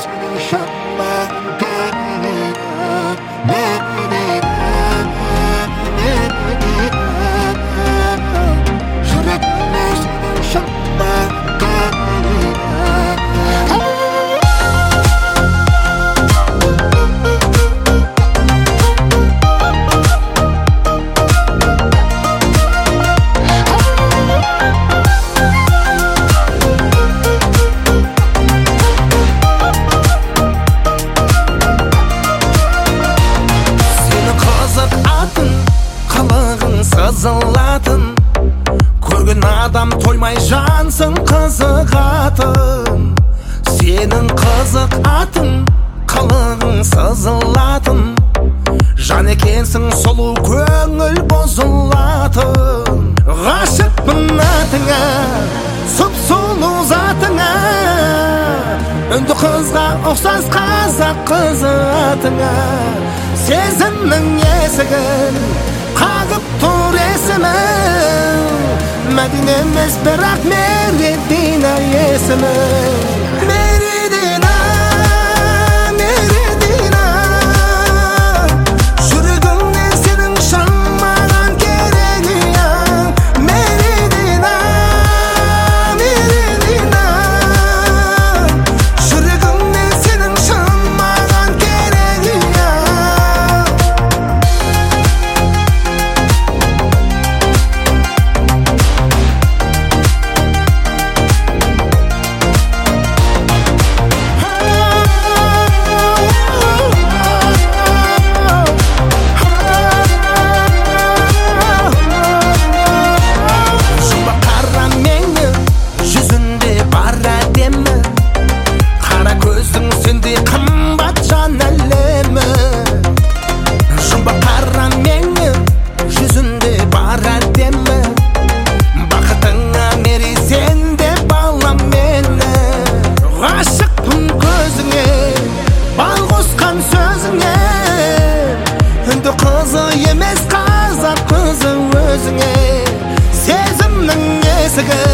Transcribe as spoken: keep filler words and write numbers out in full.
Сызылатын көрген адам тоймай жансың қызығатын. Сенің қызық атың қылығың сызылатын. Жан екенсің сұлу көңіл бұзылатын. Ғашықпын атыңа, сұп-сұлу затыңа, үнді қызға ұқсас қазақ қызы атыңа. Сезімнің есігін қағып тұр есімің, Мәдина емес бірақ Мередина есімің. Мередина, Мередина, жүрегімнен сенің шын маған керегің. Мередина, Мередина, жүрегімнен сенің шын маған керегің. Қызы емес қазақ қызы өзіңе. Сезімнің есігі